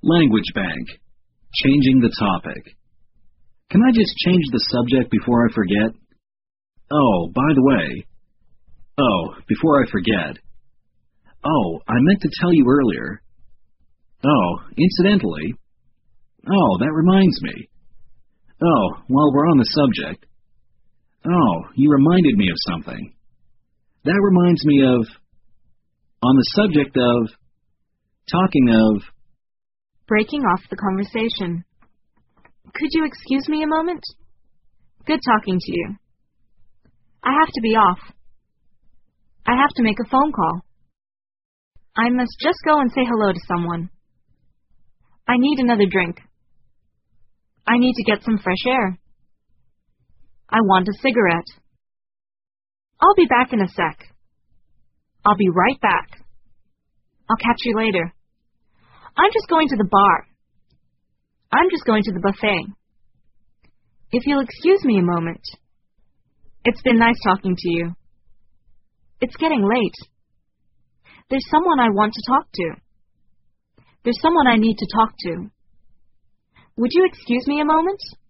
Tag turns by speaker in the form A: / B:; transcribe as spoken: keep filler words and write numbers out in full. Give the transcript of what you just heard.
A: Language Bank. Changing the topic. Can I just change the subject before I forget? Oh, by the way. Oh, before I forget. Oh, I meant to tell you earlier. Oh, incidentally. Oh, that reminds me. Oh, while we're on the subject. Oh, you reminded me of something. That reminds me of... On the subject of... Talking of...
B: Breaking off the conversation. Could you excuse me a moment? Good talking to you. I have to be off. I have to make a phone call. I must just go and say hello to someone. I need another drink. I need to get some fresh air. I want a cigarette. I'll be back in a sec. I'll be right back. I'll catch you later. I'm just going to the bar. I'm just going to the buffet. If you'll excuse me a moment. It's been nice talking to you. It's getting late. There's someone I want to talk to. There's someone I need to talk to. Would you excuse me a moment?